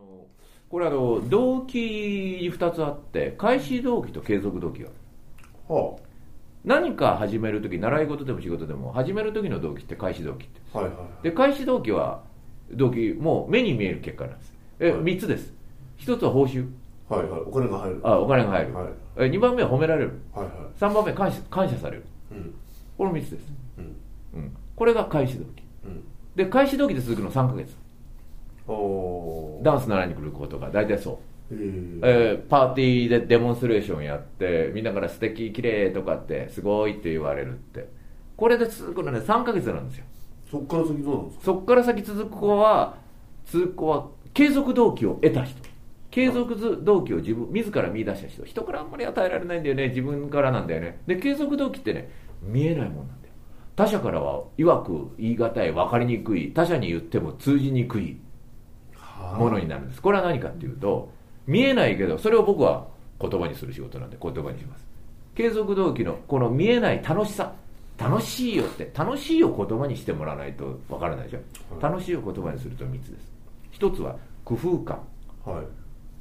これ動機に2つあって、開始動機と継続動機がある。 は何か始めるとき、習い事でも仕事でも始めるときの動機って開始動機って、 はいはいはい。 で開始動機は動機もう目に見える結果なんです。3つです。1つは報酬、 はいはい。お金が入る。 お金が入る、 はい 2番目は褒められる、 はいはい。 3番目は感謝される。 うんこの3つです、 うんこれが開始動機うんで、開始動機で続くの3ヶ月。 おー。 ダンス習いに来る子とか大体そう、 へパーティーでデモンストレーションやってみんなから素敵綺麗とかってすごいって言われるって、これで続くのね3ヶ月なんですよ。 そっから先どうなんですか。 そっから先続く子は継続動機を得た人、継続動機を自ら見出した人、人からあんまり与えられないんだよね、自分からなんだよね。で継続動機ってね、見えないもんなんだよ。他者からは曰く言い難い、分かりにくい、他者に言っても通じにくいものになるんです。これは何かっていうと、見えないけどそれを僕は言葉にする仕事なんで言葉にします。継続動機のこの見えない楽しさ、楽しいよって、楽しいを言葉にしてもらわないと分からないでしょ、 はい、 楽しいを言葉にすると3つです。1つは工夫感、 はい、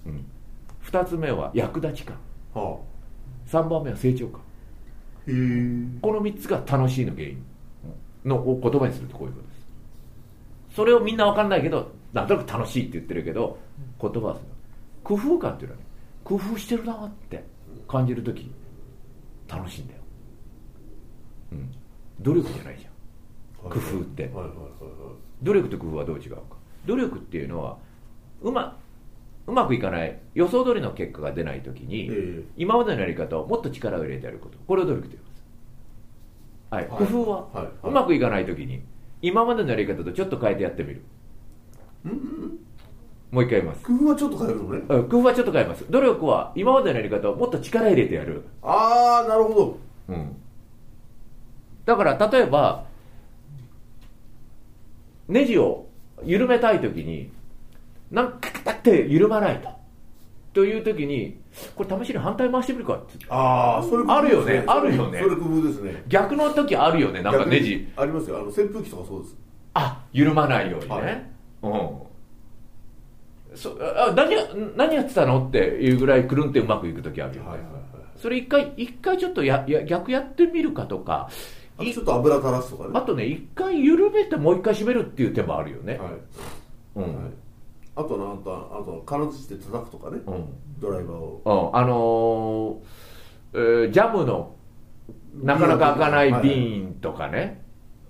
2つ目は役立ち感、 は 3番目は成長感。 あ、へえ。 この3つが楽しいの原因のを言葉にするとこういうことです。それをみんな分かんないけどなんとなく楽しいって言ってるけど、言葉はする。工夫感っていうのはね、工夫してるなって感じるとき楽しいんだよ、努力じゃないじゃん、工夫って、努力と工夫はどう違うか。努力っていうのはうまくいかない、予想通りの結果が出ないときに、今までのやり方をもっと力を入れてやること、これを努力と言います。はい、工夫は、うまくいかないときに今までのやり方とちょっと変えてやってみる。もう一回言います。 工夫はちょっと変えるのね。 工夫はちょっと変えます。努力は今までのやり方をもっと力入れてやる。 ああ、なるほど。 だから例えばネジを緩めたいときになんかだって緩まないというときに、これ試しに反対回してみるかって。 ああ、それあるよね、あるよね。 それ工夫ですね。 逆の時あるよね、なんかネジありますよ。扇風機とかそうです。 緩まないようにね、何やってたのっていうぐらいくるんってうまくいく時あるよね、それ一回ちょっと逆やってみるかとか、 ちょっと油垂らすとかね。 あとね、一回緩めてもう一回締めるっていう手もあるよね。 あと金槌で叩くとかね、ドライバーを、ジャムのなかなか開かない瓶とかね、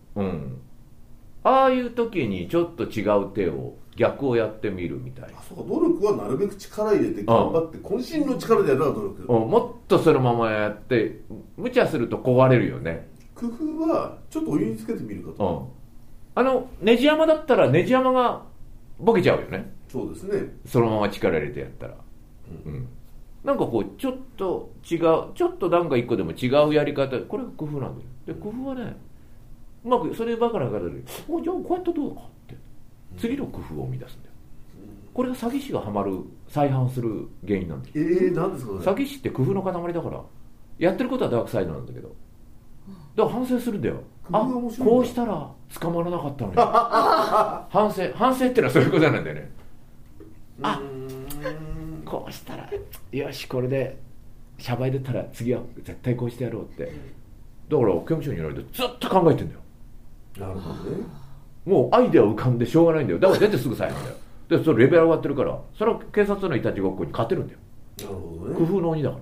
ああいう時にちょっと違う手を逆をやってみるみたいな。 そうか、努力はなるべく力入れて頑張って渾身の力でやるのが努力、 もっとそのままやって無茶すると壊れるよね。 工夫はちょっとお湯につけてみるかと、 ネジ山だったらネジ山がボケちゃうよね。 そうですね。 そのまま力入れてやったら、なんかこうちょっと違う、ちょっとなんか一個でも違うやり方、これが工夫なんだよ。で工夫はね、うまくそればかりからじゃあこうやってどうかって次の工夫を生み出すんだよ。これが詐欺師がハマる、再犯する原因なんですよ。 なんですかね。 詐欺師って工夫の塊だから、やってることはダークサイドなんだけど、だから反省するんだよ。こうしたら捕まらなかったのに反省ってのはそういうことなんだよね。こうしたらよし、これでシャバい出たら次は絶対こうしてやろうって。だから刑務所にいられてずっと考えてんだよ。 なるほどね。 もうアイデア浮かんでしょうがないんだよ。だから出てすぐ再犯だよ。でそれレベル上がってるから、それは警察のいたちごっこに勝てるんだよ。 なるほどね。 工夫の鬼だから、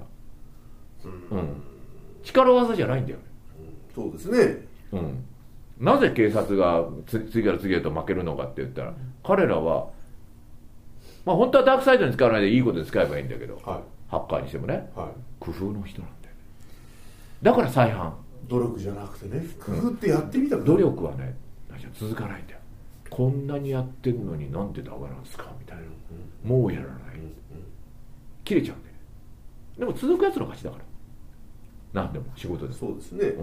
力技じゃないんだよね。 そうですね。 なぜ警察が次から次へと負けるのかって言ったら、彼らは、本当はダークサイドに使わないでいいことで使えばいいんだけど、ハッカーにしてもね、工夫の人なんだよね。だから再犯。 努力じゃなくてね、工夫ってやってみたくなる。 努力はね続かないんだよ。こんなにやってんのになんでダメなんですかみたいな、もうやらない、切れちゃうんだよね。でも続くやつの勝ちだから、なんでも仕事で。 そうですね。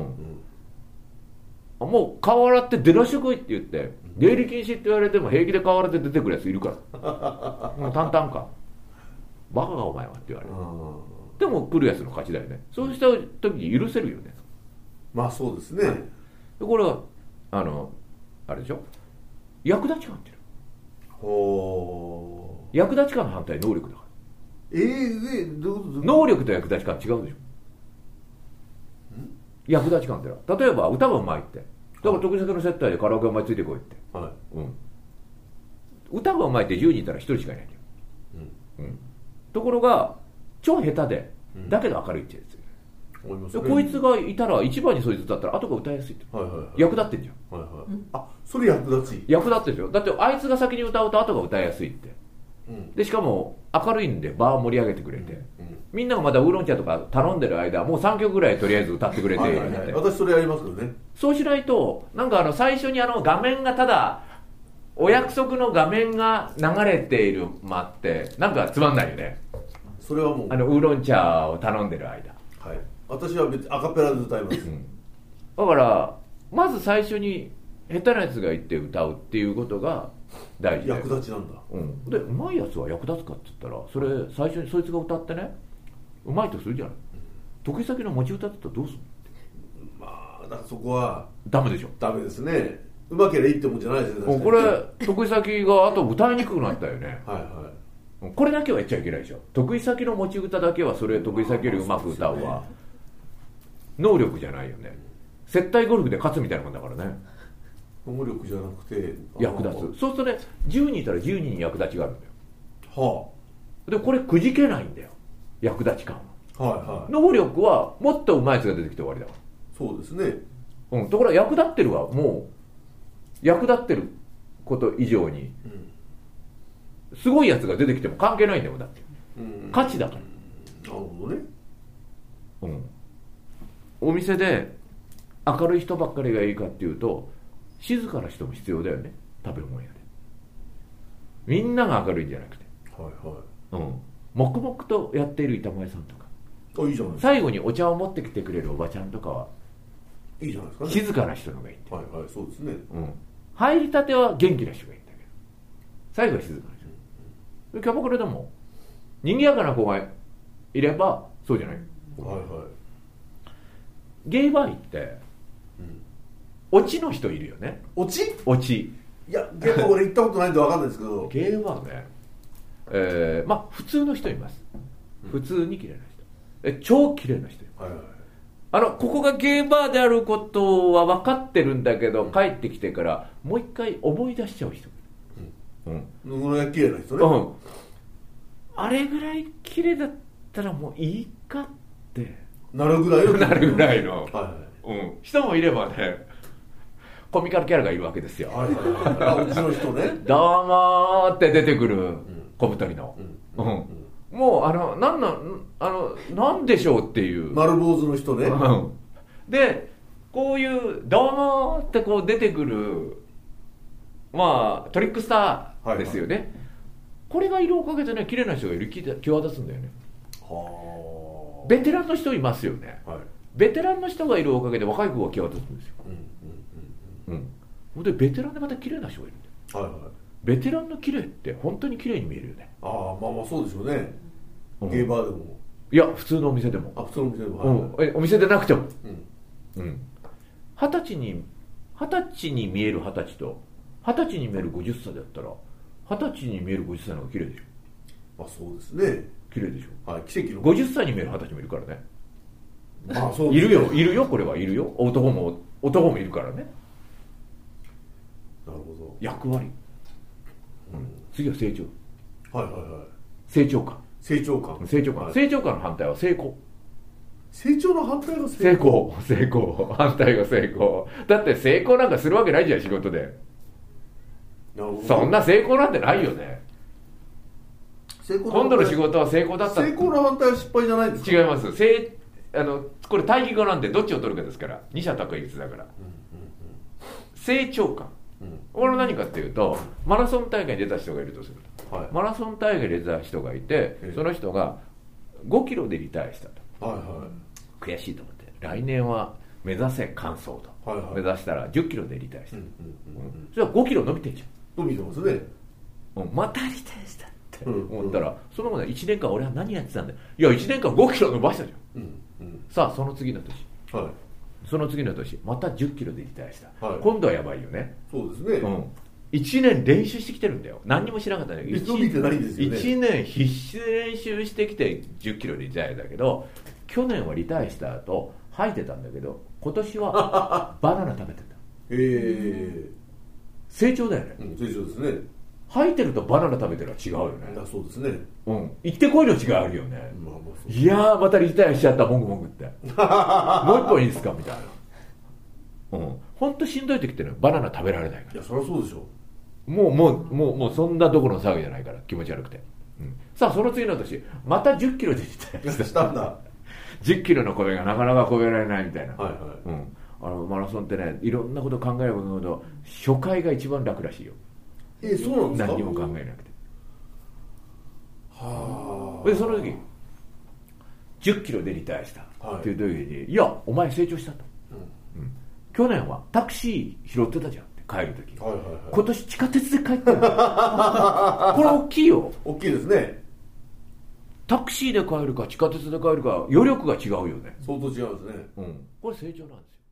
もう顔洗って出らしてこいって言って出入り禁止って言われても平気で顔洗って出てくるやついるからもう淡々かバカがお前はって言われる。でも来るやつの勝ちだよね。そうした時に許せるよね。 そうですね。 でこれはあれでしょ、役立ち感っていう。 役立ち感の反対能力だから。 どういうこと能力と役立ち感違うでしょ。役立ち感ってのは、例えば歌がうまいって、だから得意先の接待でカラオケお前ついてこいって、 はい、 歌がうまいって10人いたら1人しかいないんだよ、ところが超下手で、だけど明るいってやつ、こいつがいたら一番にそいつだったら後が歌いやすいって、役立ってんじゃん、 それ役立ち役立ってるでしょ。だってあいつが先に歌うと後が歌いやすいって、でしかも明るいんで場を盛り上げてくれて、みんながまだウーロン茶とか頼んでる間もう3曲ぐらいとりあえず歌ってくれて、 私それやりますけどね。 そうしないとなんか最初に画面がただお約束の画面が流れている間ってなんかつまんないよね。 それはもうウーロン茶を頼んでる間、 はい、私は別にアカペラで歌います、 だからまず最初に下手なやつがいて歌うっていうことが大事で、 役立ちなんだ、 でうまいやつは役立つかって言ったら、それ最初にそいつが歌ってねうまいとするじゃない、得意先の持ち歌って言ったらどうするの。 まあだからそこはダメでしょ。 ダメですね。うまければいいってもんじゃないですね。 これ得意先があと歌いにくくなったよねはいはい、 これだけはやっちゃいけないでしょ。得意先の持ち歌だけはそれ得意先よりうまく歌うわ、能力じゃないよね。接待ゴルフで勝つみたいなもんだからね。 能力じゃなくて役立つ。そうするとね10人いたら10人に役立ちがあるんだよ。でこれくじけないんだよ、役立ち感は。能力はもっとうまいやつが出てきて終わりだから。 そうですね。 ところが役立ってるはもう役立ってること以上に、すごいやつが出てきても関係ないんだよ。だって、価値だから。 なるほどね。 お店で明るい人ばっかりがいいかっていうと静かな人も必要だよね。食べ物屋でみんなが明るいんじゃなくて、黙々とやっている板前さんとか、 いいじゃないですか。 最後にお茶を持ってきてくれるおばちゃんとかはいいじゃないですかね。 静かな人のがいいって、 そうですね、 入りたては元気な人がいいんだけど最後は静かな人、キャバクラでも賑やかな子がいればそうじゃない、ゲイバー行って、オチの人いるよね。 オチいや結構俺行ったことないんで分かんないですけどゲイバーね、まあ普通の人います、普通に綺麗な人、超綺麗な人、ここがゲイバーであることは分かってるんだけど、帰ってきてからもう一回思い出しちゃう人、 綺麗な人ね、 あれぐらい綺麗だったらもういいかってなるぐらいの人もいればね、コミカルキャラがいるわけですよ。 うちの人ねどうもーって出てくる小太りの、もうなんでしょうっていう丸坊主の人ね、 でこういうどうもーってこう出てくるまあトリックスターですよね、これがいるおかげでね綺麗な人がいる際立つんだよね。ベテランの人いますよね、ベテランの人がいるおかげで若い子が際立つんですよ。でベテランでまた綺麗な人がいるんだよ、ベテランの綺麗って本当に綺麗に見えるよね。 まあそうでしょうね、ゲイバーでもいや普通のお店でも、 普通のお店でも、 お店でなくても、20歳に見える20歳と20歳に見える50歳だったら20歳に見える50歳の方が綺麗でしょ。 そうですね、 綺麗でしょ、 奇跡の 50歳に見える20歳もいるからね。 そういるよこれはいるよ、男もいるからね。 なるほど、 役割、次は成長、 成長感、成長感の反対は成功。 成長の反対が成功反対が成功だって成功なんかするわけないじゃん仕事で。そんな成功なんてないよね。今度の仕事は成功だった。 成功の反対は失敗じゃないですか。 違います。これ対義語なんでどっちを取るかですから、二者択一だから、成長感、これは何かっていうと、マラソン大会に出た人がいるとすると、マラソン大会に出た人がいて、その人が5キロでリタイアしたと、悔しいと思って、来年は目指せ完走と、目指したら10キロでリタイアした、それは5キロ伸びてんじゃん。 伸びてますね。 またリタイアしたって思ったら、その後1年間俺は何やってたんだよ。いや1年間5キロ伸ばしたじゃん、さあその次の年、また10キロでリタイアした、今度はやばいよね。 そうですね、 1年練習してきてるんだよ。何にもしなかったんだけど、 伸びてないんですよね。 1年必死で練習してきて10キロでリタイアだけど、去年はリタイアした後吐いてたんだけど、今年はバナナ食べてた。成長だよね。 成長ですね。 吐いてるとバナナ食べてるは違うよね。 そうですね。 行ってこいの違いあるよね。いやーまたリタイアしちゃった、もぐもぐってもう一本いいですかみたいな。ほんとしんどい時ってね、バナナ食べられないから。 いや、そりゃそうでしょ。 もうそんなどころの騒ぎじゃないから、気持ち悪くて。さあその次の年また10キロでリタイアしたんだ。 10キロの米がなかなか超えられないみたいな。マラソンってね、いろんなこと考えれば考えるほど初回が一番楽らしいよ。 そうなんですか。 何にも考えなくて。でその時10キロでリタイアしたっていう時に、いやお前成長したと、去年はタクシー拾ってたじゃんって帰る時、今年地下鉄で帰ってるこれ大きいよ。 大きいですね。 タクシーで帰るか地下鉄で帰るか余力が違うよね。 相当違うんですね。 これ成長なんですよ。